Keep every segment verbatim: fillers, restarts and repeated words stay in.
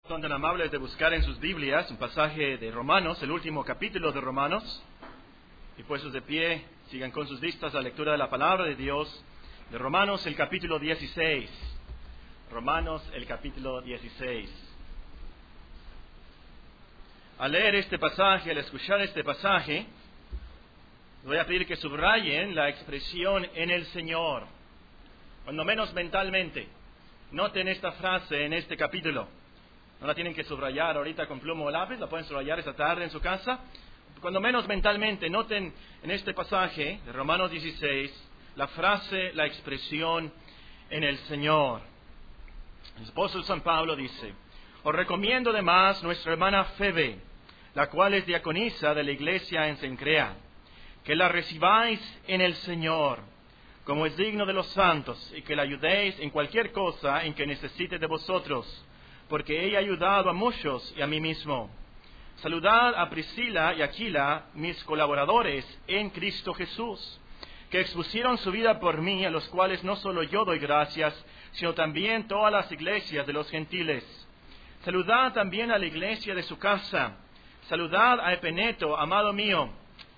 Son tan amables de buscar en sus Biblias un pasaje de Romanos, el último capítulo de Romanos, y puestos de pie, sigan con sus vistas la lectura de la palabra de Dios, de Romanos el capítulo dieciséis. Romanos el capítulo dieciséis. Al leer este pasaje, al escuchar este pasaje, voy a pedir que subrayen la expresión "en el Señor", cuando menos mentalmente. Noten esta frase en este capítulo. No la tienen que subrayar ahorita con pluma o lápiz, la pueden subrayar esta tarde en su casa. Cuando menos mentalmente, noten en este pasaje de Romanos dieciséis la frase, la expresión "en el Señor". El apóstol San Pablo dice: os recomiendo además nuestra hermana Febe, la cual es diaconisa de la iglesia en Cencrea, que la recibáis en el Señor, como es digno de los santos, y que la ayudéis en cualquier cosa en que necesite de vosotros, porque ella ha ayudado a muchos y a mí mismo. Saludad a Priscila y Aquila, mis colaboradores en Cristo Jesús, que expusieron su vida por mí, a los cuales no solo yo doy gracias, sino también todas las iglesias de los gentiles. Saludad también a la iglesia de su casa. Saludad a Epeneto, amado mío,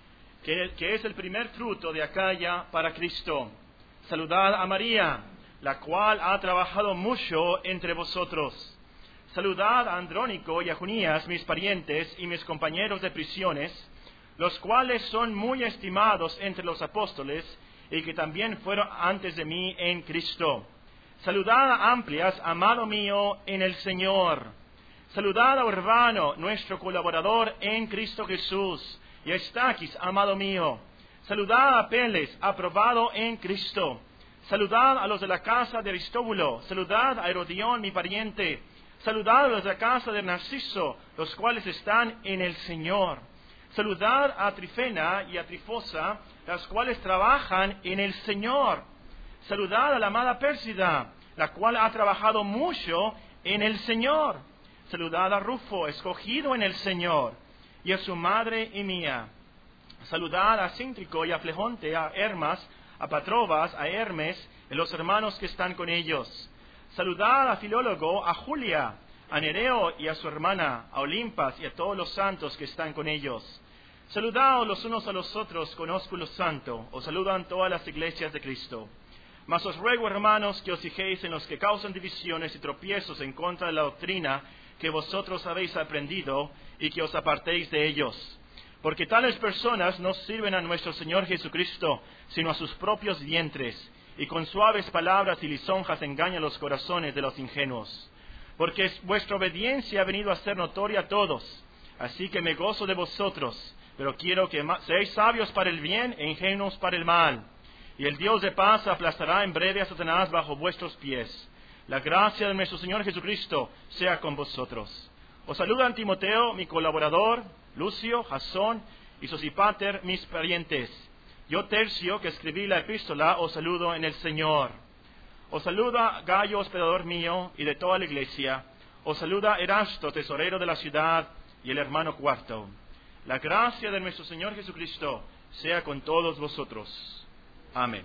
que, que es el primer fruto de Acaya para Cristo. Saludad a María, la cual ha trabajado mucho entre vosotros. Saludad a Andrónico y a Junías, mis parientes y mis compañeros de prisiones, los cuales son muy estimados entre los apóstoles y que también fueron antes de mí en Cristo. Saludad a Amplias, amado mío, en el Señor. Saludad a Urbano, nuestro colaborador en Cristo Jesús, y a Estaquis, amado mío. Saludad a Apeles, aprobado en Cristo. Saludad a los de la casa de Aristóbulo. Saludad a Herodión, mi pariente. Saludad a los de la casa de Narciso, los cuales están en el Señor. Saludad a Trifena y a Trifosa, las cuales trabajan en el Señor. Saludad a la amada Pérsida, la cual ha trabajado mucho en el Señor. Saludad a Rufo, escogido en el Señor, y a su madre y mía. Saludad a Cíntrico y a Flegonte, a Hermas, a Patrobas, a Hermes, y los hermanos que están con ellos. Saludad a Filólogo, a Julia, a Nereo y a su hermana, a Olimpas y a todos los santos que están con ellos. Saludaos los unos a los otros con ósculo santo. Os saludan todas las iglesias de Cristo. Mas os ruego, hermanos, que os fijéis en los que causan divisiones y tropiezos en contra de la doctrina que vosotros habéis aprendido, y que os apartéis de ellos. Porque tales personas no sirven a nuestro Señor Jesucristo, sino a sus propios vientres, y con suaves palabras y lisonjas engañan los corazones de los ingenuos. Porque vuestra obediencia ha venido a ser notoria a todos, así que me gozo de vosotros, pero quiero que seáis sabios para el bien e ingenuos para el mal. Y el Dios de paz aplastará en breve a Satanás bajo vuestros pies. La gracia de nuestro Señor Jesucristo sea con vosotros. Os saludan Timoteo, mi colaborador, Lucio, Jasón y Sosípater, mis parientes. Yo, Tercio, que escribí la epístola, os saludo en el Señor. Os saluda Gayo, hospedador mío, y de toda la iglesia. Os saluda Erasto, tesorero de la ciudad, y el hermano Cuarto. La gracia de nuestro Señor Jesucristo sea con todos vosotros. Amén.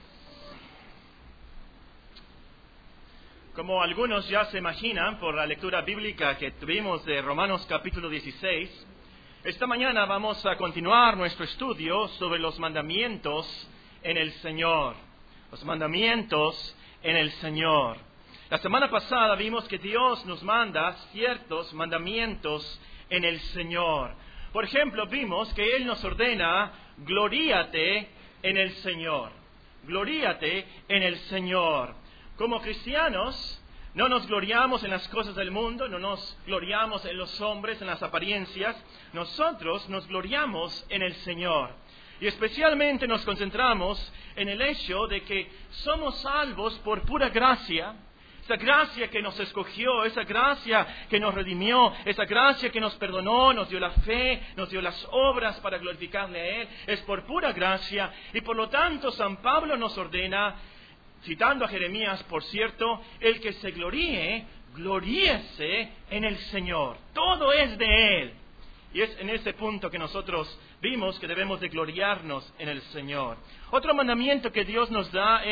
Como algunos ya se imaginan por la lectura bíblica que tuvimos de Romanos capítulo dieciséis, esta mañana vamos a continuar nuestro estudio sobre los mandamientos en el Señor. Los mandamientos en el Señor. La semana pasada vimos que Dios nos manda ciertos mandamientos en el Señor. Por ejemplo, vimos que Él nos ordena: gloríate en el Señor. Gloríate en el Señor. Como cristianos, no nos gloriamos en las cosas del mundo, no nos gloriamos en los hombres, en las apariencias. Nosotros nos gloriamos en el Señor. Y especialmente nos concentramos en el hecho de que somos salvos por pura gracia. Esa gracia que nos escogió, esa gracia que nos redimió, esa gracia que nos perdonó, nos dio la fe, nos dio las obras para glorificarle a Él, es por pura gracia. Y por lo tanto San Pablo nos ordena, citando a Jeremías, por cierto, el que se gloríe, gloríese en el Señor. Todo es de Él. Y es en ese punto que nosotros vimos que debemos de gloriarnos en el Señor. Otro mandamiento que Dios nos da es: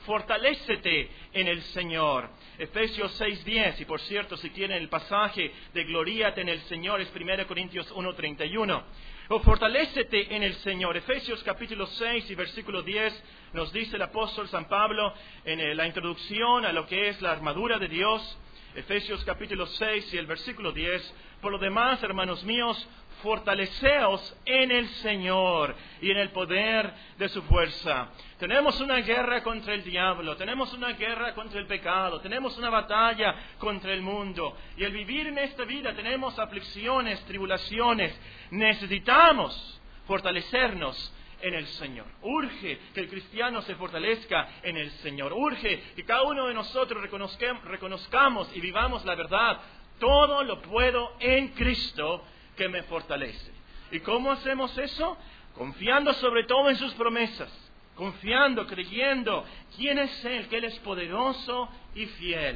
fortalécete en el Señor. Efesios seis diez, y por cierto, si quieren el pasaje de gloríate en el Señor, es primera Corintios uno treinta y uno. O fortalécete en el Señor. Efesios capítulo seis y versículo diez nos dice el apóstol San Pablo en la introducción a lo que es la armadura de Dios. Efesios capítulo seis y el versículo diez. Por lo demás, hermanos míos, fortaleceos en el Señor y en el poder de su fuerza. Tenemos una guerra contra el diablo, tenemos una guerra contra el pecado, tenemos una batalla contra el mundo. Y al vivir en esta vida tenemos aflicciones, tribulaciones. Necesitamos fortalecernos en el Señor. Urge que el cristiano se fortalezca en el Señor. Urge que cada uno de nosotros reconozcamos, reconozcamos y vivamos la verdad. Todo lo puedo en Cristo que me fortalece. ¿Y cómo hacemos eso? Confiando sobre todo en sus promesas, confiando, creyendo quién es Él, que Él es poderoso y fiel.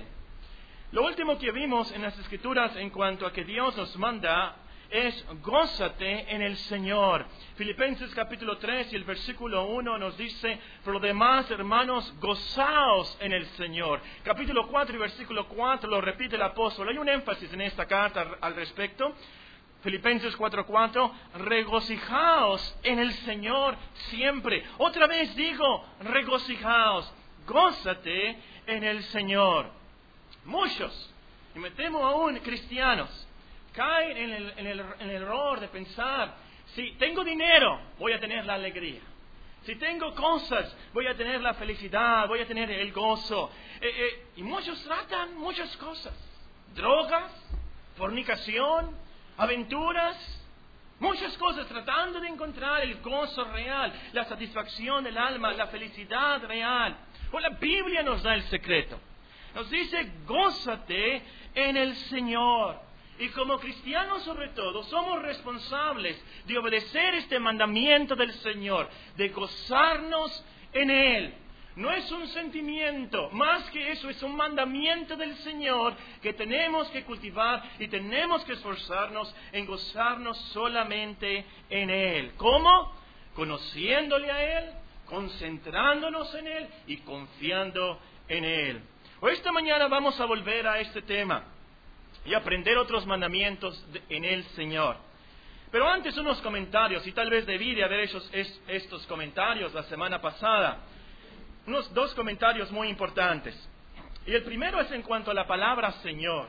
Lo último que vimos en las Escrituras en cuanto a que Dios nos manda es gózate en el Señor. Filipenses capítulo tres y el versículo uno nos dice, por lo demás, hermanos, gozaos en el Señor. Capítulo cuatro y versículo cuatro lo repite el apóstol. Hay un énfasis en esta carta al respecto. Filipenses cuatro cuatro, regocijaos en el Señor siempre. Otra vez digo, regocijaos, gózate en el Señor. Muchos, y me temo aún cristianos, caen en el, en, el, en el error de pensar, si tengo dinero, voy a tener la alegría. Si tengo cosas, voy a tener la felicidad, voy a tener el gozo. Eh, eh, y muchos tratan muchas cosas. Drogas, fornicación, aventuras, muchas cosas tratando de encontrar el gozo real, la satisfacción del alma, la felicidad real. Pues la Biblia nos da el secreto. Nos dice, gózate en el Señor. Y como cristianos sobre todo, somos responsables de obedecer este mandamiento del Señor, de gozarnos en Él. No es un sentimiento, más que eso, es un mandamiento del Señor que tenemos que cultivar y tenemos que esforzarnos en gozarnos solamente en Él. ¿Cómo? Conociéndole a Él, concentrándonos en Él y confiando en Él. Hoy esta mañana vamos a volver a este tema y aprender otros mandamientos en el Señor. Pero antes unos comentarios, y tal vez debí de haber hecho estos comentarios la semana pasada. Unos dos comentarios muy importantes. Y el primero es en cuanto a la palabra Señor.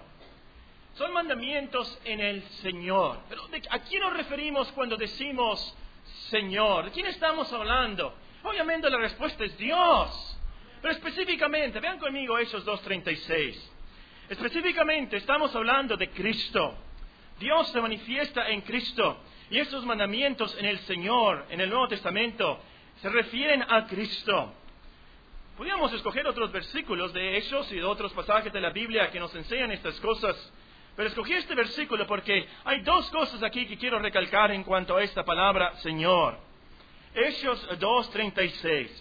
Son mandamientos en el Señor. Pero ¿de ¿a quién nos referimos cuando decimos Señor? ¿De quién estamos hablando? Obviamente la respuesta es Dios. Pero específicamente, vean conmigo Hechos dos treinta y seis. Específicamente estamos hablando de Cristo. Dios se manifiesta en Cristo. Y estos mandamientos en el Señor, en el Nuevo Testamento, se refieren a Cristo. Podríamos escoger otros versículos de Hechos y de otros pasajes de la Biblia que nos enseñan estas cosas. Pero escogí este versículo porque hay dos cosas aquí que quiero recalcar en cuanto a esta palabra Señor. Hechos dos treinta y seis.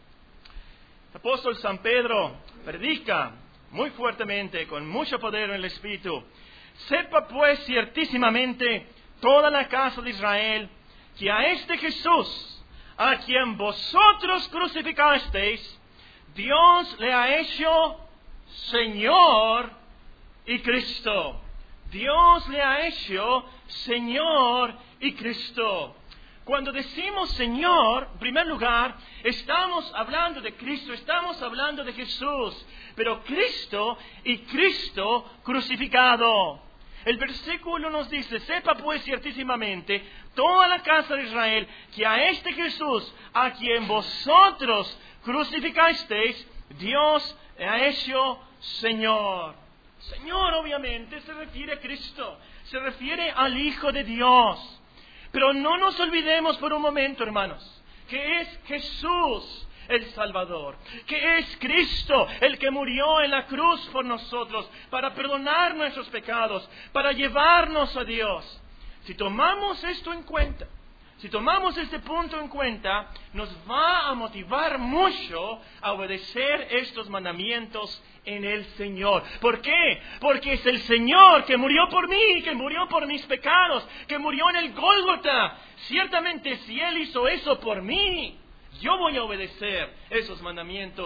El apóstol San Pedro predica muy fuertemente, con mucho poder en el Espíritu. Sepa pues ciertísimamente toda la casa de Israel que a este Jesús, a quien vosotros crucificasteis, Dios le ha hecho Señor y Cristo. Dios le ha hecho Señor y Cristo. Cuando decimos Señor, en primer lugar, estamos hablando de Cristo, estamos hablando de Jesús. Pero Cristo y Cristo crucificado. El versículo nos dice, sepa pues ciertísimamente toda la casa de Israel que a este Jesús, a quien vosotros crucificasteis, Dios ha hecho Señor. Señor obviamente se refiere a Cristo, se refiere al Hijo de Dios. Pero no nos olvidemos por un momento, hermanos, que es Jesús el Salvador, que es Cristo el que murió en la cruz por nosotros para perdonar nuestros pecados, para llevarnos a Dios. Si tomamos esto en cuenta, si tomamos este punto en cuenta, nos va a motivar mucho a obedecer estos mandamientos en el Señor. ¿Por qué? Porque es el Señor que murió por mí, que murió por mis pecados, que murió en el Gólgota. Ciertamente si Él hizo eso por mí, yo voy a obedecer esos mandamientos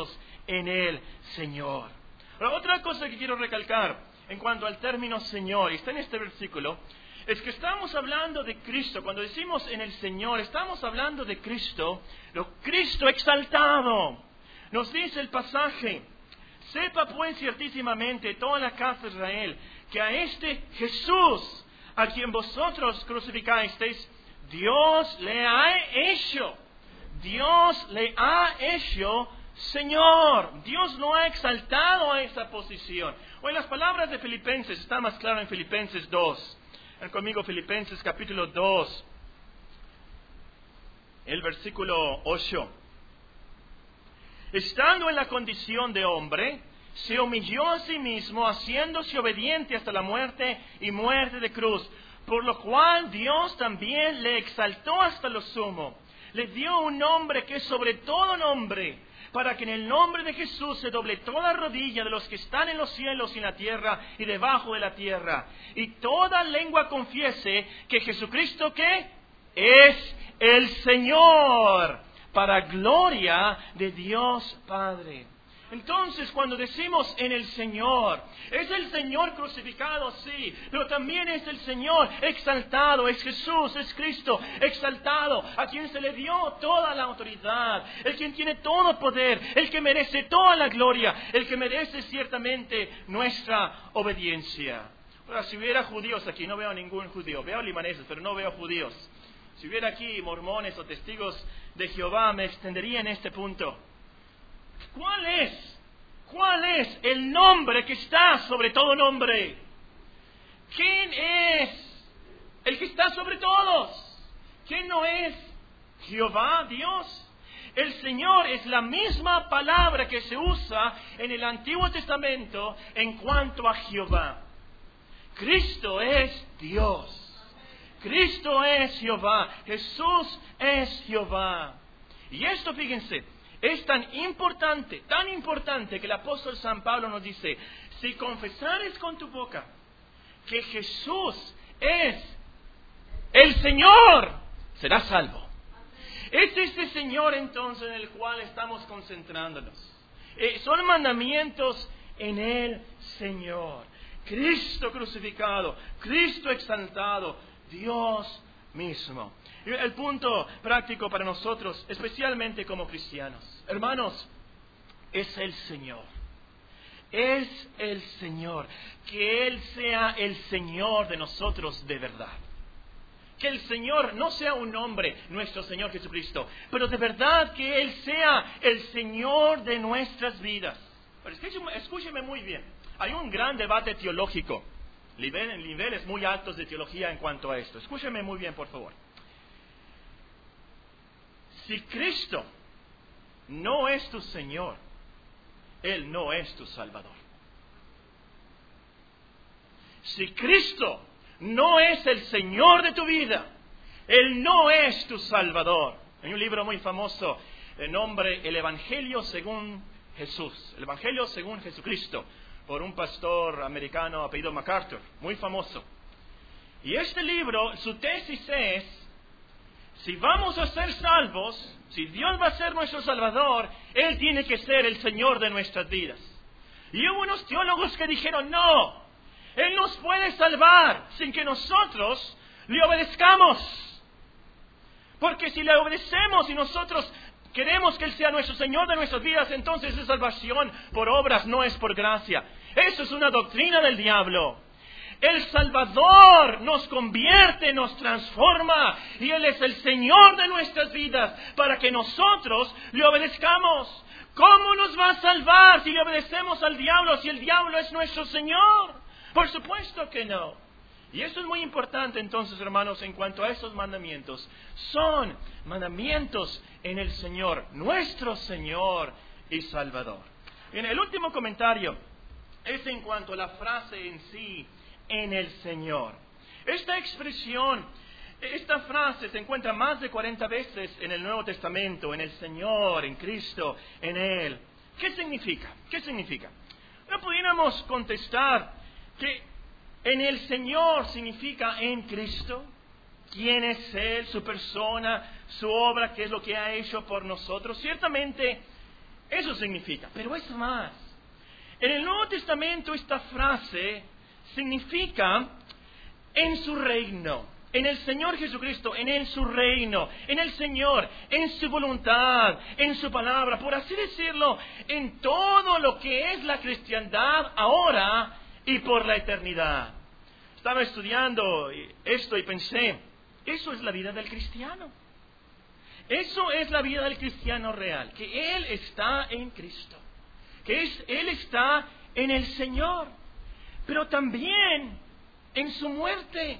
en el Señor. Ahora, otra cosa que quiero recalcar en cuanto al término Señor, y está en este versículo, es que estamos hablando de Cristo. Cuando decimos en el Señor, estamos hablando de Cristo, lo Cristo exaltado. Nos dice el pasaje: sepa pues ciertísimamente toda la casa de Israel, que a este Jesús, a quien vosotros crucificasteis, Dios le ha hecho, Dios le ha hecho Señor. Dios lo ha exaltado a esa posición. O en las palabras de Filipenses, está más claro en Filipenses dos. Ven conmigo, Filipenses capítulo dos, el versículo ocho. Estando en la condición de hombre, se humilló a sí mismo, haciéndose obediente hasta la muerte y muerte de cruz. Por lo cual Dios también le exaltó hasta lo sumo. Le dio un nombre que es sobre todo nombre, para que en el nombre de Jesús se doble toda rodilla de los que están en los cielos y en la tierra y debajo de la tierra. Y toda lengua confiese que Jesucristo, ¿qué? Es el Señor, para gloria de Dios Padre. Entonces, cuando decimos en el Señor, es el Señor crucificado, sí, pero también es el Señor exaltado, es Jesús, es Cristo exaltado, a quien se le dio toda la autoridad, el quien tiene todo poder, el que merece toda la gloria, el que merece ciertamente nuestra obediencia. Ahora, si hubiera judíos aquí, no veo ningún judío, veo libaneses, pero no veo judíos. Si hubiera aquí mormones o testigos de Jehová, me extendería en este punto. ¿Cuál es? ¿Cuál es el nombre que está sobre todo nombre? ¿Quién es el que está sobre todos? ¿Quién no es? Jehová, Dios. El Señor es la misma palabra que se usa en el Antiguo Testamento en cuanto a Jehová. Cristo es Dios. Cristo es Jehová. Jesús es Jehová. Y esto, fíjense, es tan importante, tan importante que el apóstol San Pablo nos dice: si confesares con tu boca que Jesús es el Señor, serás salvo. Es este Señor entonces en el cual estamos concentrándonos. Eh, son mandamientos en el Señor. Cristo crucificado, Cristo exaltado, Dios mismo. El punto práctico para nosotros, especialmente como cristianos, hermanos, es el Señor. Es el Señor. Que Él sea el Señor de nosotros de verdad. Que el Señor no sea un hombre, nuestro Señor Jesucristo, pero de verdad que Él sea el Señor de nuestras vidas. Pero escúcheme, escúcheme muy bien. Hay un gran debate teológico, niveles muy altos de teología en cuanto a esto. Escúcheme muy bien, por favor. Si Cristo no es tu Señor, Él no es tu Salvador. Si Cristo no es el Señor de tu vida, Él no es tu Salvador. Hay un libro muy famoso de nombre El Evangelio según Jesús, el Evangelio según Jesucristo, por un pastor americano apellido MacArthur, muy famoso. Y este libro, su tesis es: si vamos a ser salvos, si Dios va a ser nuestro Salvador, Él tiene que ser el Señor de nuestras vidas. Y hubo unos teólogos que dijeron: no, Él nos puede salvar sin que nosotros le obedezcamos. Porque si le obedecemos y nosotros queremos que Él sea nuestro Señor de nuestras vidas, entonces es salvación por obras, no es por gracia. Eso es una doctrina del diablo. El Salvador nos convierte, nos transforma, y Él es el Señor de nuestras vidas para que nosotros le obedezcamos. ¿Cómo nos va a salvar si le obedecemos al diablo, si el diablo es nuestro Señor? Por supuesto que no. Y eso es muy importante entonces, hermanos, en cuanto a esos mandamientos. Son mandamientos en el Señor, nuestro Señor y Salvador. Bien, el último comentario es en cuanto a la frase en sí, en el Señor. Esta expresión, esta frase se encuentra más de cuarenta veces en el Nuevo Testamento, en el Señor, en Cristo, en Él. ¿Qué significa? ¿Qué significa? No pudiéramos contestar que en el Señor significa en Cristo. ¿Quién es Él? Su persona, su obra, qué es lo que ha hecho por nosotros. Ciertamente, Eso significa, pero es más. En el Nuevo Testamento esta frase significa en su reino, en el Señor Jesucristo, en el, su reino, en el Señor, en su voluntad, en su palabra, por así decirlo, en todo lo que es la cristiandad ahora y por la eternidad. Estaba estudiando esto y pensé, eso es la vida del cristiano. Eso es la vida del cristiano real, que Él está en Cristo, que es, Él está en el Señor, pero también en su muerte.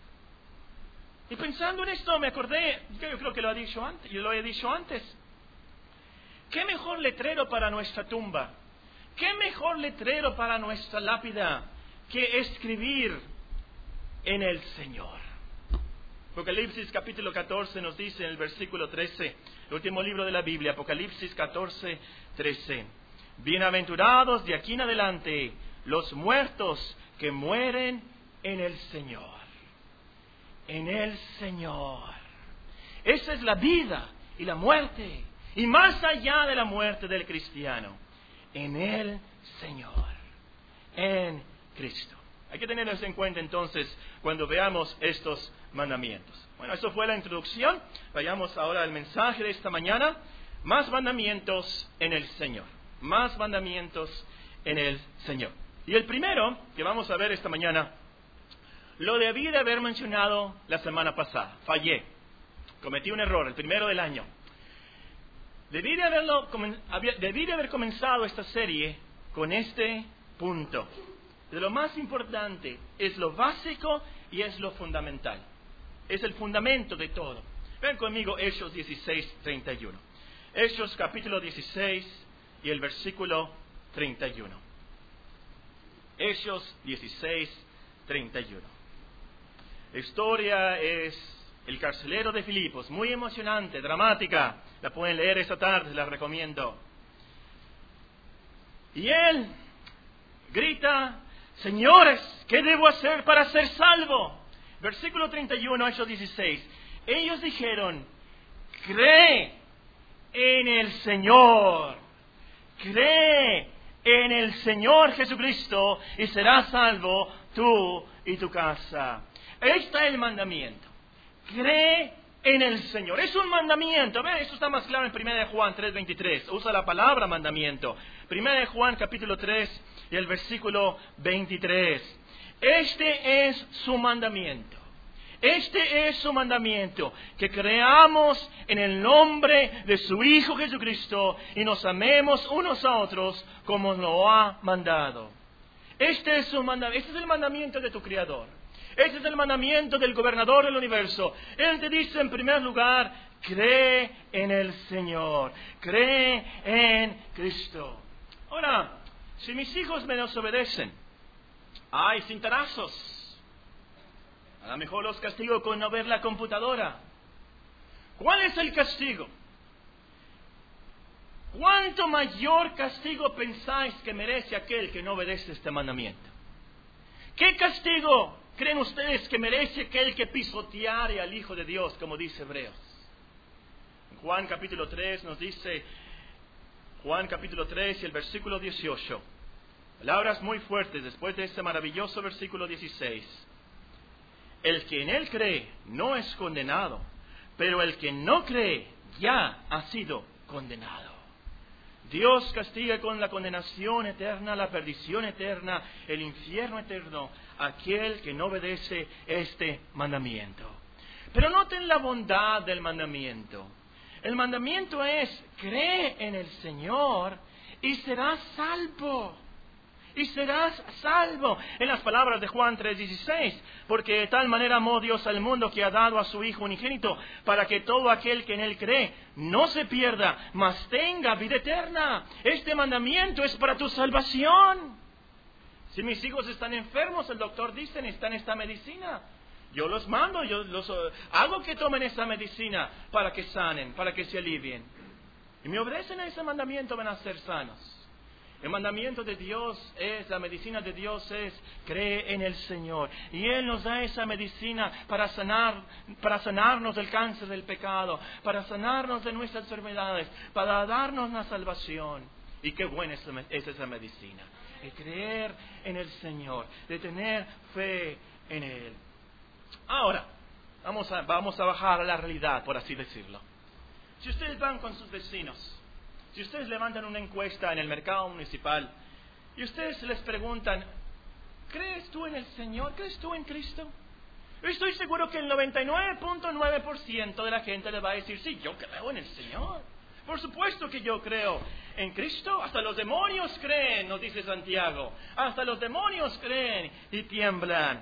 Y pensando en esto me acordé, yo creo que lo he dicho antes, yo lo he dicho antes. ¿Qué mejor letrero para nuestra tumba? ¿Qué mejor letrero para nuestra lápida que escribir en el Señor? Apocalipsis capítulo catorce nos dice en el versículo trece, el último libro de la Biblia, Apocalipsis catorce, trece. Bienaventurados de aquí en adelante los muertos que mueren en el Señor. En el Señor. Esa es la vida y la muerte. Y más allá de la muerte del cristiano. En el Señor. En Cristo. Hay que tener eso en cuenta entonces cuando veamos estos mandamientos. Bueno, eso fue la introducción. Vayamos ahora al mensaje de esta mañana. Más mandamientos en el Señor. Más mandamientos en el Señor. Y el primero que vamos a ver esta mañana, lo debí de haber mencionado la semana pasada. Fallé. Cometí un error, el primero del año. Debí de, haberlo, debí de haber comenzado esta serie con este punto. De lo más importante es lo básico y es lo fundamental. Es el fundamento de todo. Ven conmigo Hechos dieciséis, treinta y uno. Hechos capítulo dieciséis y el versículo treinta y uno. Hechos dieciséis, treinta y uno. La historia es el carcelero de Filipos, muy emocionante, dramática. La pueden leer esta tarde, la recomiendo. Y él grita: señores, ¿qué debo hacer para ser salvo? Versículo treinta y uno, Hechos dieciséis. Ellos dijeron: cree en el Señor. Cree en el Señor Jesucristo y serás salvo tú y tu casa. Ahí está el mandamiento. Cree en el Señor. Es un mandamiento. A ver, eso está más claro en primera de Juan tres, veintitrés. Usa la palabra mandamiento. primera de Juan capítulo tres y el versículo veintitrés. Este es su mandamiento. Este es su mandamiento, que creamos en el nombre de su Hijo Jesucristo y nos amemos unos a otros como lo ha mandado. Este es su mandamiento. Este es el mandamiento de tu Creador. Este es el mandamiento del gobernador del universo. Él te dice en primer lugar: cree en el Señor. Cree en Cristo. Ahora, si mis hijos me desobedecen, hay cintarazos. A lo mejor los castigo con no ver la computadora. ¿Cuál es el castigo? ¿Cuánto mayor castigo pensáis que merece aquel que no obedece este mandamiento? ¿Qué castigo creen ustedes que merece aquel que pisoteare al Hijo de Dios, como dice Hebreos? En Juan capítulo tres nos dice, Juan capítulo tres y el versículo dieciocho. Palabras muy fuertes después de este maravilloso versículo dieciséis. El que en él cree no es condenado, pero el que no cree ya ha sido condenado. Dios castiga con la condenación eterna, la perdición eterna, el infierno eterno, a aquel que no obedece este mandamiento. Pero noten la bondad del mandamiento. El mandamiento es: cree en el Señor y serás salvo. Y serás salvo. En las palabras de Juan tres dieciséis, porque de tal manera amó Dios al mundo que ha dado a su Hijo unigénito, para que todo aquel que en él cree no se pierda, mas tenga vida eterna. Este mandamiento es para tu salvación. Si mis hijos están enfermos, el doctor dice: necesitan esta medicina. Yo los mando, yo los uh, hago que tomen esa medicina para que sanen, para que se alivien. Y me obedecen a ese mandamiento, van a ser sanos. El mandamiento de Dios es, la medicina de Dios es, cree en el Señor. Y Él nos da esa medicina para sanar, para sanarnos del cáncer del pecado, para sanarnos de nuestras enfermedades, para darnos la salvación. Y qué buena es esa medicina. El creer en el Señor, de tener fe en Él. Ahora, vamos a, vamos a bajar a la realidad, por así decirlo. Si ustedes van con sus vecinos, si ustedes levantan una encuesta en el mercado municipal y ustedes les preguntan, ¿crees tú en el Señor? ¿Crees tú en Cristo? Yo estoy seguro que el noventa y nueve punto nueve por ciento de la gente le va a decir, sí, yo creo en el Señor. Por supuesto que yo creo en Cristo. Hasta los demonios creen, nos dice Santiago. Hasta los demonios creen y tiemblan.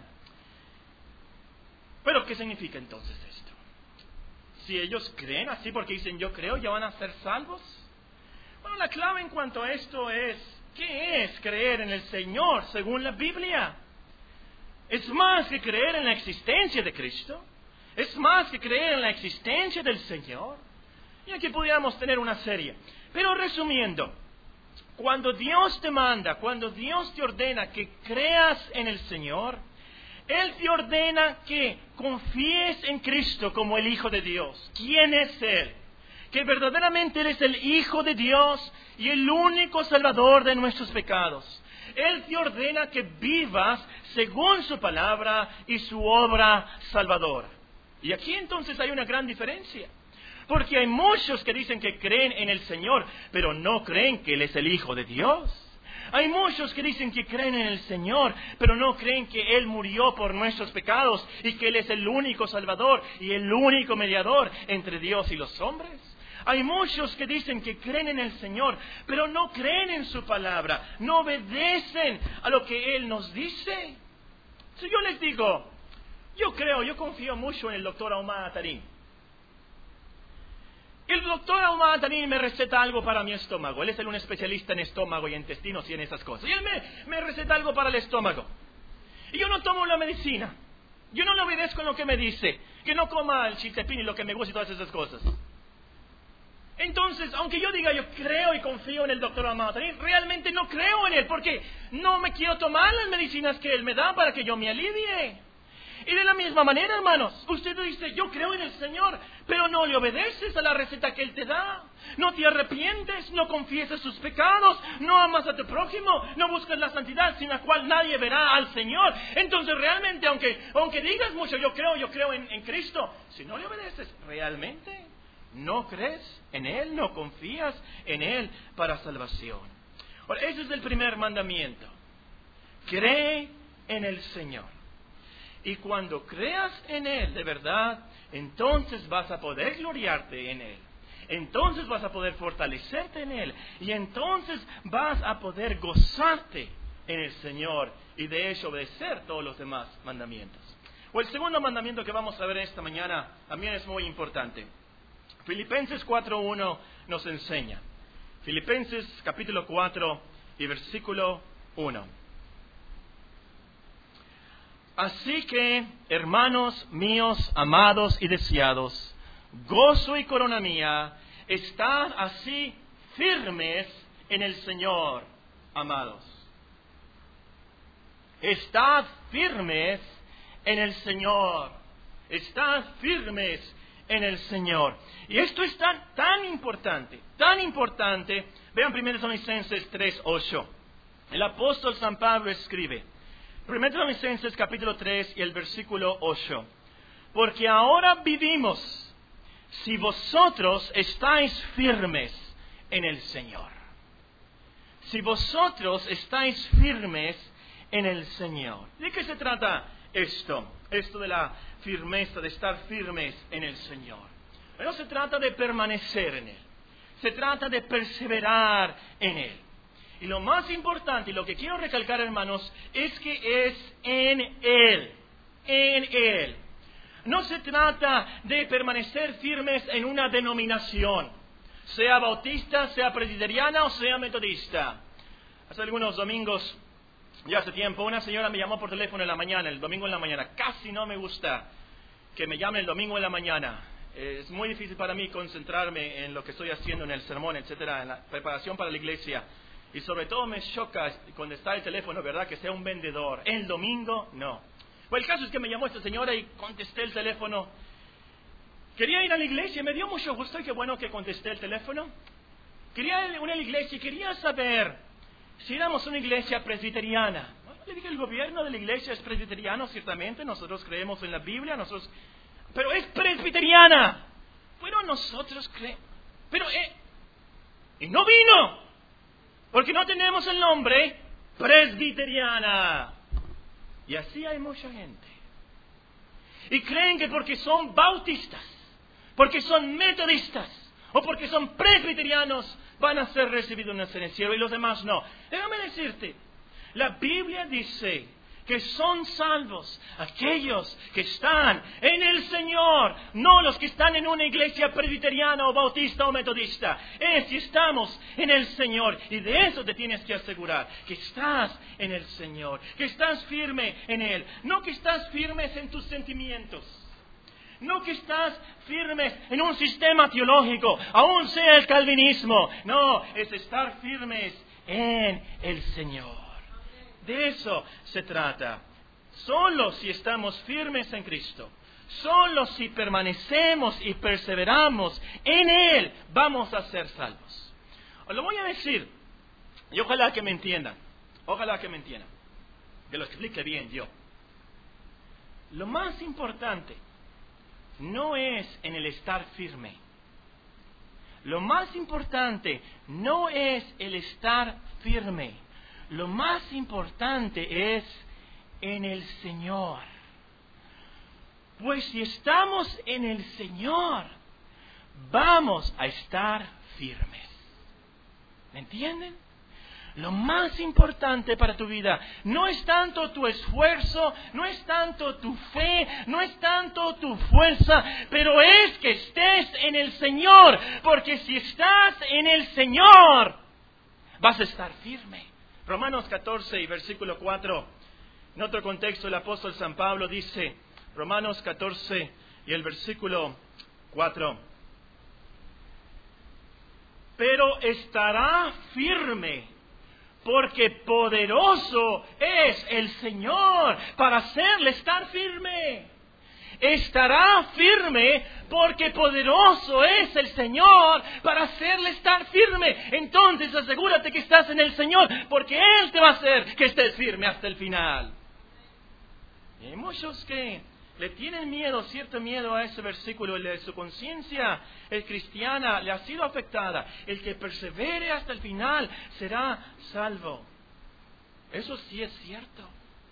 Pero ¿qué significa entonces esto? Si ellos creen así porque dicen yo creo, ¿ya van a ser salvos? Bueno, la clave en cuanto a esto es, ¿qué es creer en el Señor según la Biblia? Es más que creer en la existencia de Cristo. Es más que creer en la existencia del Señor. Y aquí pudiéramos tener una serie. Pero resumiendo, cuando Dios te manda, cuando Dios te ordena que creas en el Señor, Él te ordena que confíes en Cristo como el Hijo de Dios. ¿Quién es Él? Que verdaderamente Él es el Hijo de Dios y el único Salvador de nuestros pecados. Él te ordena que vivas según su palabra y su obra salvadora. Y aquí entonces hay una gran diferencia. Porque hay muchos que dicen que creen en el Señor, pero no creen que Él es el Hijo de Dios. Hay muchos que dicen que creen en el Señor, pero no creen que Él murió por nuestros pecados y que Él es el único Salvador y el único mediador entre Dios y los hombres. Hay muchos que dicen que creen en el Señor, pero no creen en su palabra, no obedecen a lo que Él nos dice. Si yo les digo, yo creo, yo confío mucho en el doctor Ahumada Tarim. El doctor Ahumada Tarim me receta algo para mi estómago. Él es un especialista en estómago y intestinos y en esas cosas. Y él me, me receta algo para el estómago. Y yo no tomo la medicina. Yo no le obedezco en lo que me dice. Que no coma el chiltepín y lo que me gusta y todas esas cosas. Entonces, aunque yo diga yo creo y confío en el doctor Ahumada Tarim, realmente no creo en él, porque no me quiero tomar las medicinas que él me da para que yo me alivie. Y de la misma manera, hermanos, usted dice, yo creo en el Señor, pero no le obedeces a la receta que Él te da. No te arrepientes, no confiesas sus pecados, no amas a tu prójimo, no buscas la santidad sin la cual nadie verá al Señor. Entonces realmente, aunque, aunque digas mucho, yo creo, yo creo en, en Cristo, si no le obedeces, realmente no crees en Él, no confías en Él para salvación. Ahora, ese es el primer mandamiento. Cree en el Señor. Y cuando creas en Él de verdad, entonces vas a poder gloriarte en Él. Entonces vas a poder fortalecerte en Él. Y entonces vas a poder gozarte en el Señor. Y de hecho obedecer todos los demás mandamientos. O el segundo mandamiento que vamos a ver esta mañana también es muy importante. Filipenses cuatro uno nos enseña. Filipenses capítulo cuatro y versículo uno. Así que, hermanos míos, amados y deseados, gozo y corona mía, estad así firmes en el Señor, amados. Estad firmes en el Señor. Estad firmes en el Señor. Y esto es tan, tan importante, tan importante. Vean primero Tesalonicenses tres ocho. El apóstol San Pablo escribe, primero Tesalonicenses capítulo tres y el versículo ocho. Porque ahora vivimos si vosotros estáis firmes en el Señor. Si vosotros estáis firmes en el Señor. ¿De qué se trata esto? Esto de la firmeza, de estar firmes en el Señor. No se trata de permanecer en Él. Se trata de perseverar en Él. Y lo más importante, y lo que quiero recalcar, hermanos, es que es en Él. En Él. No se trata de permanecer firmes en una denominación, sea bautista, sea presbiteriana o sea metodista. Hace algunos domingos, ya hace tiempo, una señora me llamó por teléfono en la mañana, el domingo en la mañana. Casi no me gusta que me llame el domingo en la mañana. Es muy difícil para mí concentrarme en lo que estoy haciendo en el sermón, etcétera, en la preparación para la iglesia. Y sobre todo me choca contestar el teléfono, ¿verdad? Que sea un vendedor. El domingo, no. Pues el caso es que me llamó esta señora y contesté el teléfono. Quería ir a la iglesia, me dio mucho gusto y qué bueno que contesté el teléfono. Quería ir a una iglesia y quería saber si éramos una iglesia presbiteriana. Bueno, le dije, el gobierno de la iglesia es presbiteriano, ciertamente. Nosotros creemos en la Biblia, nosotros... Pero es presbiteriana. Bueno, nosotros creemos... Pero, eh... Y no vino. Porque no tenemos el nombre presbiteriana. Y así hay mucha gente. Y creen que porque son bautistas, porque son metodistas, o porque son presbiterianos, van a ser recibidos en el cielo y los demás no. Déjame decirte, la Biblia dice que son salvos aquellos que están en el Señor, no los que están en una iglesia presbiteriana o bautista o metodista. Es si estamos en el Señor, y de eso te tienes que asegurar, que estás en el Señor, que estás firme en Él, no que estás firmes en tus sentimientos, no que estás firmes en un sistema teológico, aún sea el calvinismo, no, es estar firmes en el Señor. De eso se trata. Solo si estamos firmes en Cristo, solo si permanecemos y perseveramos en Él, vamos a ser salvos. Os lo voy a decir, y ojalá que me entiendan, ojalá que me entiendan, que lo explique bien yo. Lo más importante no es en el estar firme. Lo más importante no es el estar firme. Lo más importante es en el Señor. Pues si estamos en el Señor, vamos a estar firmes. ¿Me entienden? Lo más importante para tu vida no es tanto tu esfuerzo, no es tanto tu fe, no es tanto tu fuerza, pero es que estés en el Señor. Porque si estás en el Señor, vas a estar firme. Romanos catorce y versículo cuatro, en otro contexto el apóstol San Pablo dice, Romanos catorce y el versículo cuatro, pero estará firme, porque poderoso es el Señor para hacerle estar firme. Estará firme porque poderoso es el Señor para hacerle estar firme. Entonces asegúrate que estás en el Señor, porque Él te va a hacer que estés firme hasta el final. Y hay muchos que le tienen miedo, cierto miedo a ese versículo. Su conciencia cristiana le ha sido afectada. El que persevere hasta el final será salvo. Eso sí es cierto.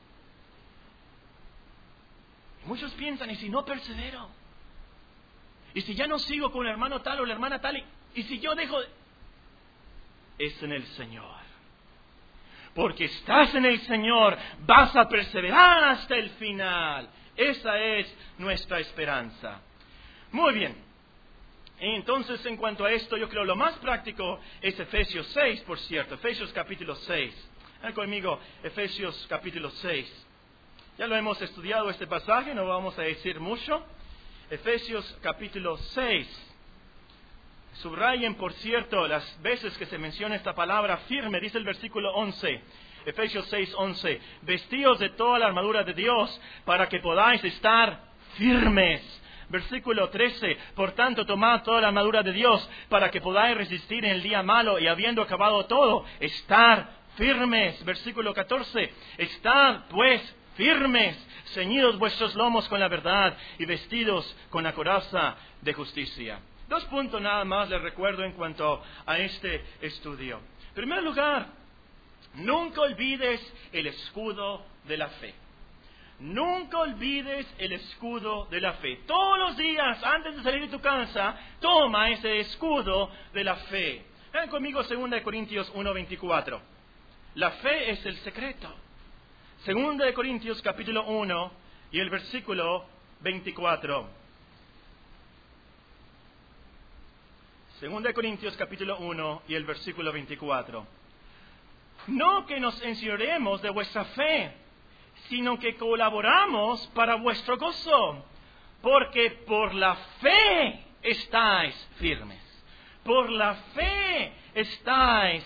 Muchos piensan, ¿y si no persevero? ¿Y si ya no sigo con el hermano tal o la hermana tal? ¿Y, y si yo dejo de...? Es en el Señor. Porque estás en el Señor, vas a perseverar hasta el final. Esa es nuestra esperanza. Muy bien. Entonces, en cuanto a esto, yo creo lo más práctico es Efesios seis, por cierto. Efesios capítulo seis. Ven conmigo, Efesios capítulo seis. Ya lo hemos estudiado este pasaje, no vamos a decir mucho. Efesios capítulo seis. Subrayen, por cierto, las veces que se menciona esta palabra firme. Dice el versículo once. Efesios seis, once. Vestíos de toda la armadura de Dios para que podáis estar firmes. Versículo trece. Por tanto, tomad toda la armadura de Dios para que podáis resistir en el día malo y habiendo acabado todo, estar firmes. Versículo catorce. Estad pues firmes, ceñidos vuestros lomos con la verdad y vestidos con la coraza de justicia. Dos puntos nada más les recuerdo en cuanto a este estudio. En primer lugar, nunca olvides el escudo de la fe. Nunca olvides el escudo de la fe. Todos los días, antes de salir de tu casa, toma ese escudo de la fe. Vean conmigo segunda de Corintios uno, veinticuatro. La fe es el secreto. Segunda de Corintios capítulo uno y el versículo veinticuatro. Segunda de Corintios capítulo uno y el versículo veinticuatro. No que nos enseñoremos de vuestra fe, sino que colaboramos para vuestro gozo, porque por la fe estáis firmes. Por la fe estáis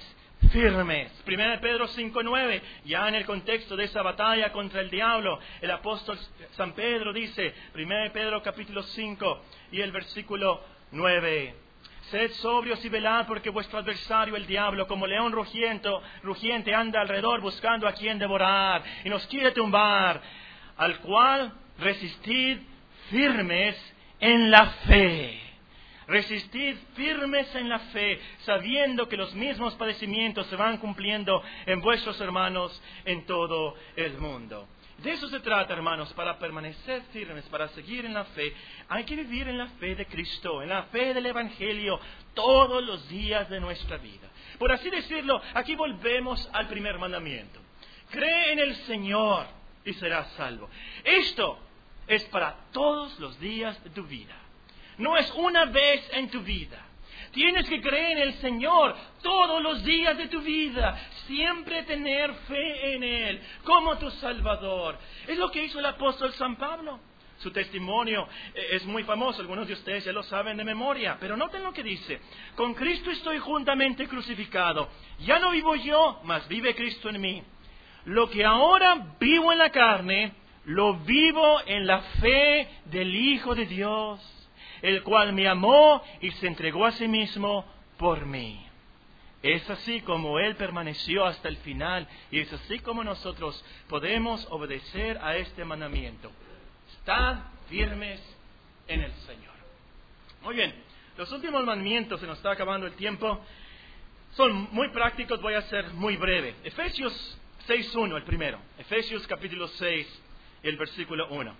firmes. primera de Pedro cinco nueve, ya en el contexto de esa batalla contra el diablo, el apóstol San Pedro dice, primera de Pedro capítulo cinco y el versículo nueve. Sed sobrios y velad, porque vuestro adversario el diablo, como león rugiento, rugiente, anda alrededor buscando a quien devorar, y nos quiere tumbar, al cual resistid firmes en la fe. Resistid firmes en la fe, sabiendo que los mismos padecimientos se van cumpliendo en vuestros hermanos en todo el mundo. De eso se trata, hermanos, para permanecer firmes, para seguir en la fe. Hay que vivir en la fe de Cristo, en la fe del Evangelio, todos los días de nuestra vida. Por así decirlo, aquí volvemos al primer mandamiento. Cree en el Señor y serás salvo. Esto es para todos los días de tu vida. No es una vez en tu vida. Tienes que creer en el Señor todos los días de tu vida. Siempre tener fe en Él como tu Salvador. Es lo que hizo el apóstol San Pablo. Su testimonio es muy famoso. Algunos de ustedes ya lo saben de memoria. Pero noten lo que dice. Con Cristo estoy juntamente crucificado. Ya no vivo yo, mas vive Cristo en mí. Lo que ahora vivo en la carne, lo vivo en la fe del Hijo de Dios, el cual me amó y se entregó a sí mismo por mí. Es así como Él permaneció hasta el final, y es así como nosotros podemos obedecer a este mandamiento. Estad firmes en el Señor. Muy bien, los últimos mandamientos, se nos está acabando el tiempo, son muy prácticos, voy a ser muy breve. Efesios seis uno, el primero. Efesios capítulo seis, el versículo uno.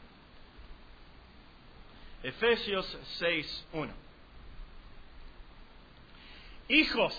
Efesios seis uno. Hijos,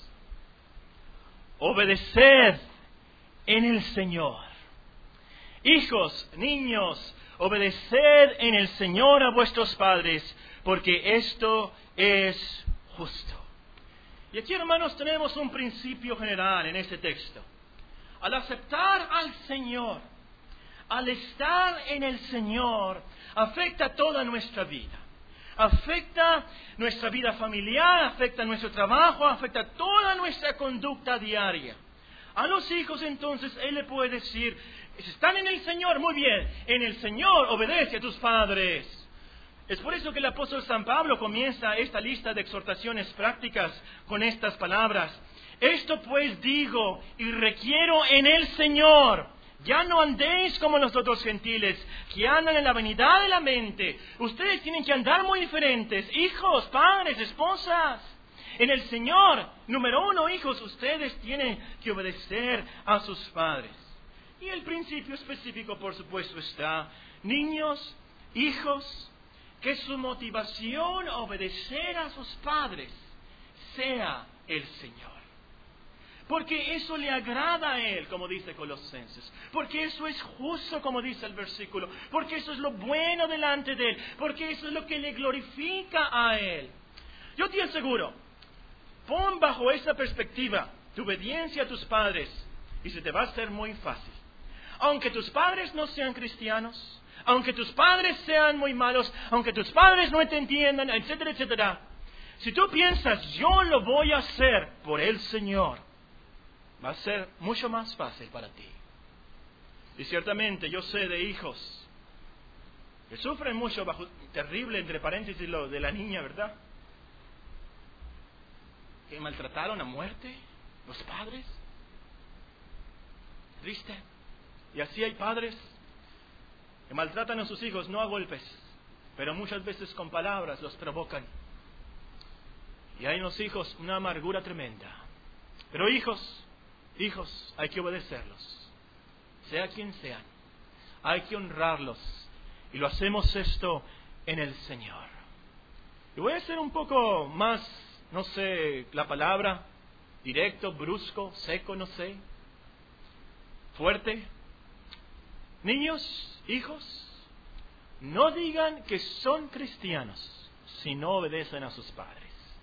obedeced en el Señor. Hijos, niños, obedeced en el Señor a vuestros padres, porque esto es justo. Y aquí, hermanos, tenemos un principio general en este texto. Al aceptar al Señor, al estar en el Señor, afecta toda nuestra vida. Afecta nuestra vida familiar, afecta nuestro trabajo, afecta toda nuestra conducta diaria. A los hijos, entonces, Él le puede decir, si están en el Señor, muy bien, en el Señor obedece a tus padres. Es por eso que el apóstol San Pablo comienza esta lista de exhortaciones prácticas con estas palabras. Esto pues digo y requiero en el Señor. Ya no andéis como los otros gentiles, que andan en la vanidad de la mente. Ustedes tienen que andar muy diferentes. Hijos, padres, esposas. En el Señor, número uno, hijos, ustedes tienen que obedecer a sus padres. Y el principio específico, por supuesto, está. Niños, hijos, que su motivación a obedecer a sus padres sea el Señor. Porque eso le agrada a Él, como dice Colosenses. Porque eso es justo, como dice el versículo. Porque eso es lo bueno delante de Él. Porque eso es lo que le glorifica a Él. Yo te aseguro, pon bajo esa perspectiva tu obediencia a tus padres y se te va a hacer muy fácil. Aunque tus padres no sean cristianos, aunque tus padres sean muy malos, aunque tus padres no te entiendan, etcétera, etcétera. Si tú piensas, yo lo voy a hacer por el Señor, va a ser mucho más fácil para ti. Y ciertamente yo sé de hijos que sufren mucho bajo, terrible, entre paréntesis, lo de la niña, ¿verdad? Que maltrataron a muerte los padres. Triste. Y así hay padres que maltratan a sus hijos, no a golpes, pero muchas veces con palabras los provocan. Y hay en los hijos una amargura tremenda. Pero hijos, hijos, hay que obedecerlos, sea quien sean. Hay que honrarlos. Y lo hacemos esto en el Señor. Y voy a ser un poco más, no sé, la palabra, directo, brusco, seco, no sé, fuerte. Niños, hijos, no digan que son cristianos si no obedecen a sus padres.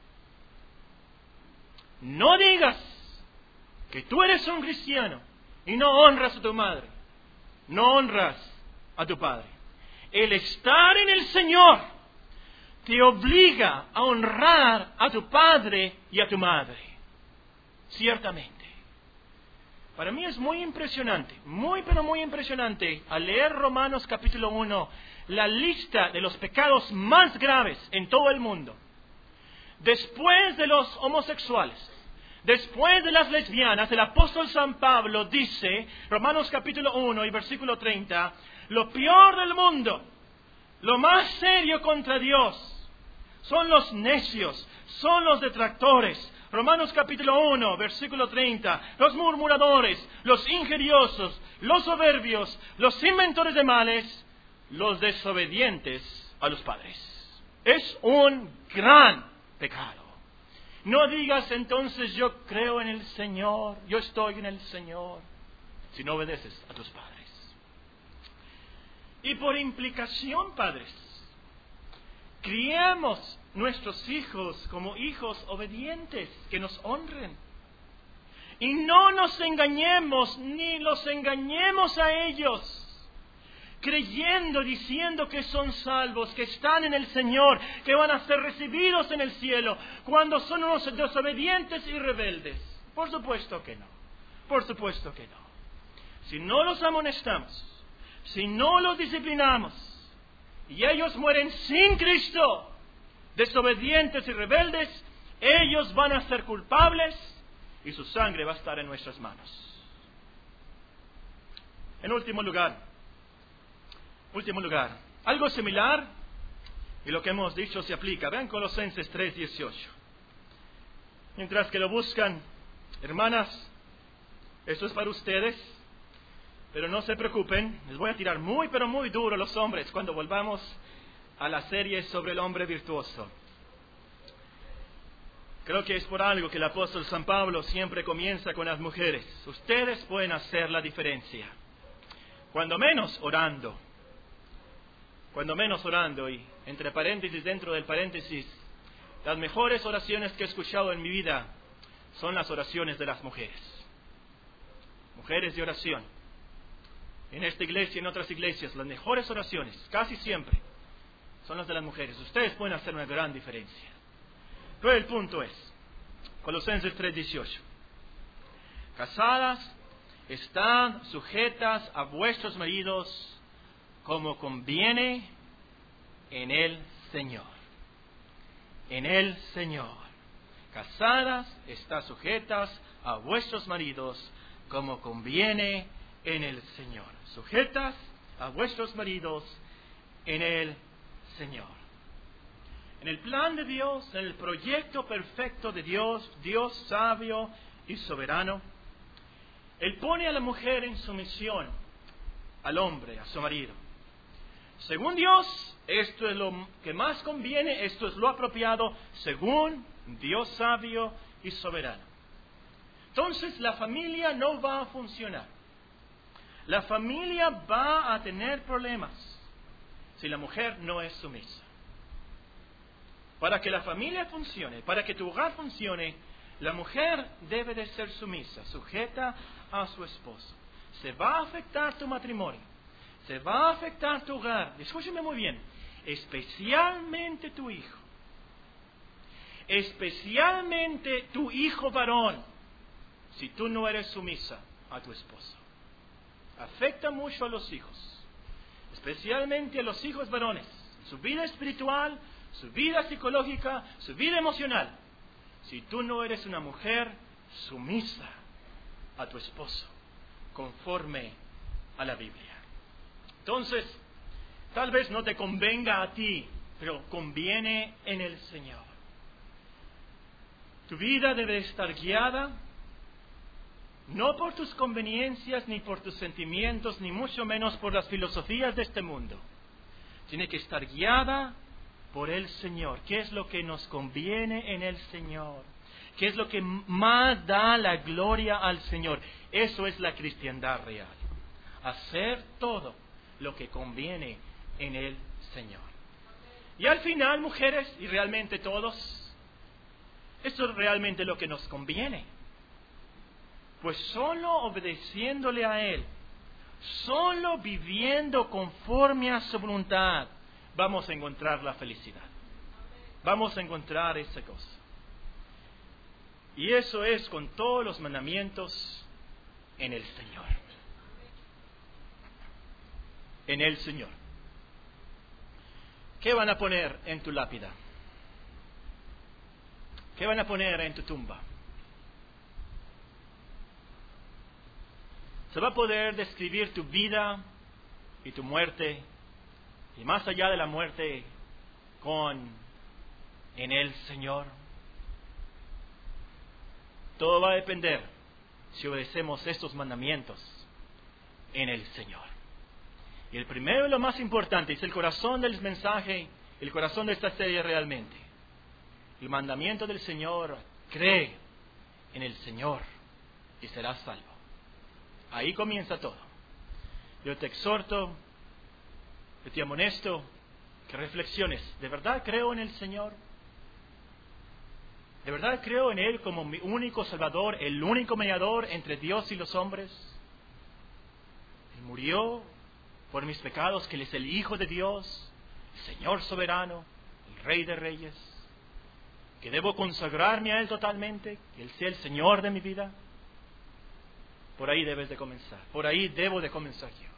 No digas que tú eres un cristiano y no honras a tu madre, no honras a tu padre. El estar en el Señor te obliga a honrar a tu padre y a tu madre. ciertamente. Para mí es muy impresionante, muy pero muy impresionante, al leer Romanos capítulo uno, la lista de los pecados más graves en todo el mundo. Después de los homosexuales, después de las lesbianas, el apóstol San Pablo dice, Romanos capítulo uno y versículo treinta, lo peor del mundo, lo más serio contra Dios, son los necios, son los detractores. Romanos capítulo uno, versículo treinta, los murmuradores, los injuriosos, los soberbios, los inventores de males, los desobedientes a los padres. Es un gran pecado. No digas entonces yo creo en el Señor, yo estoy en el Señor, si no obedeces a tus padres. Y por implicación, padres, criemos nuestros hijos como hijos obedientes, que nos honren. Y no nos engañemos, ni los engañemos a ellos, creyendo, diciendo que son salvos, que están en el Señor, que van a ser recibidos en el cielo, cuando son unos desobedientes y rebeldes. Por supuesto que no, por supuesto que no. Si no los amonestamos, si no los disciplinamos, y ellos mueren sin Cristo, desobedientes y rebeldes, ellos van a ser culpables y su sangre va a estar en nuestras manos. En último lugar, último lugar, algo similar y lo que hemos dicho se aplica. Vean Colosenses tres dieciocho. Mientras que lo buscan, hermanas, esto es para ustedes, pero no se preocupen, les voy a tirar muy pero muy duro a los hombres cuando volvamos a la serie sobre el hombre virtuoso. Creo que es por algo que el apóstol San Pablo siempre comienza con las mujeres. Ustedes pueden hacer la diferencia, cuando menos orando, cuando menos orando, y entre paréntesis, dentro del paréntesis, las mejores oraciones que he escuchado en mi vida son las oraciones de las mujeres. Mujeres de oración. En esta iglesia y en otras iglesias, las mejores oraciones, casi siempre, son las de las mujeres. Ustedes pueden hacer una gran diferencia. Pero el punto es, Colosenses tres dieciocho. Casadas, están sujetas a vuestros maridos como conviene en el Señor. En el Señor. Casadas, están sujetas a vuestros maridos como conviene en el Señor. Sujetas a vuestros maridos en el Señor. En el plan de Dios, en el proyecto perfecto de Dios, Dios sabio y soberano, Él pone a la mujer en sumisión al hombre, a su marido. Según Dios, esto es lo que más conviene, esto es lo apropiado, según Dios sabio y soberano. Entonces la familia no va a funcionar. La familia va a tener problemas si la mujer no es sumisa. Para que la familia funcione, para que tu hogar funcione, la mujer debe de ser sumisa, sujeta a su esposo. Se va a afectar tu matrimonio, se va a afectar tu hogar. Escúcheme muy bien, especialmente tu hijo, especialmente tu hijo varón, si tú no eres sumisa a tu esposo. Afecta mucho a los hijos, especialmente a los hijos varones, su vida espiritual, su vida psicológica, su vida emocional. Si tú no eres una mujer sumisa a tu esposo, conforme a la Biblia. Entonces, tal vez no te convenga a ti, pero conviene en el Señor. Tu vida debe estar guiada no por tus conveniencias, ni por tus sentimientos, ni mucho menos por las filosofías de este mundo. Tiene que estar guiada por el Señor. ¿Qué es lo que nos conviene en el Señor? ¿Qué es lo que más da la gloria al Señor? Eso es la cristiandad real. Hacer todo lo que conviene en el Señor. Y al final, mujeres, y realmente todos, esto es realmente lo que nos conviene. Pues solo obedeciéndole a Él, solo viviendo conforme a su voluntad, vamos a encontrar la felicidad. Vamos a encontrar esa cosa. Y eso es con todos los mandamientos en el Señor. En el Señor. ¿Qué van a poner en tu lápida? ¿Qué van a poner en tu tumba? Se va a poder describir tu vida y tu muerte, y más allá de la muerte, con en el Señor. Todo va a depender si obedecemos estos mandamientos en el Señor. Y el primero y lo más importante, es el corazón del mensaje, el corazón de esta serie realmente. El mandamiento del Señor: cree en el Señor y serás salvo. Ahí comienza todo. Yo te exhorto, yo te amonesto, que reflexiones. ¿De verdad creo en el Señor? ¿De verdad creo en Él como mi único Salvador, el único mediador entre Dios y los hombres? Él murió por mis pecados, que Él es el Hijo de Dios, el Señor soberano, el Rey de Reyes, que debo consagrarme a Él totalmente, que Él sea el Señor de mi vida. Por ahí debes de comenzar, por ahí debo de comenzar yo.